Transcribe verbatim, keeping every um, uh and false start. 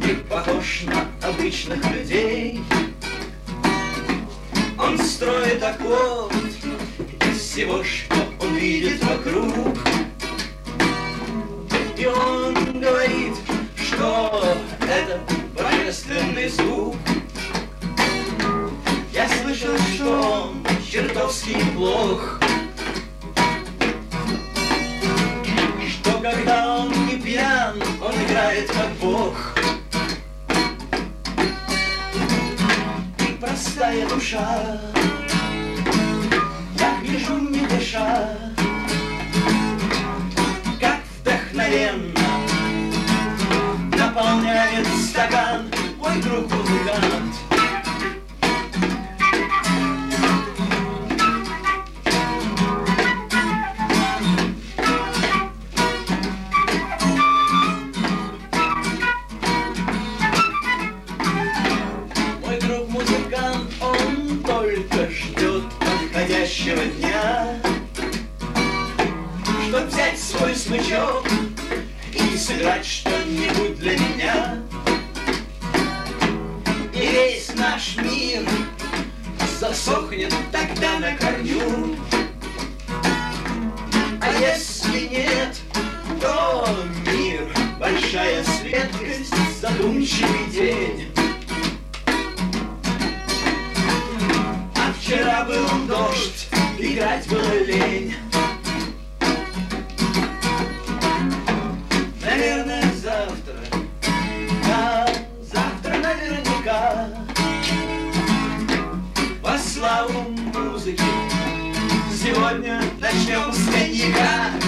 не похож на обычных людей. Он строит оплот из всего, что он видит вокруг. И он говорит, что это божественный звук. Я слышал, что он чертовски плох, что когда он не пьян, он играет как бог. И простая душа, я вижу, не дыша, как вдохновенно наполняет стакан мой друг-музыкант. Мой друг-музыкант, он только ждет подходящего дня, чтоб взять свой смычок и сыграть что-нибудь для меня. И весь наш мир засохнет тогда на корню. А если нет, то мир — большая светлость, задумчивый день. А вчера был дождь, играть было лень. Наверное, завтра, да, завтра наверняка во славу музыки сегодня начнем с коньяка.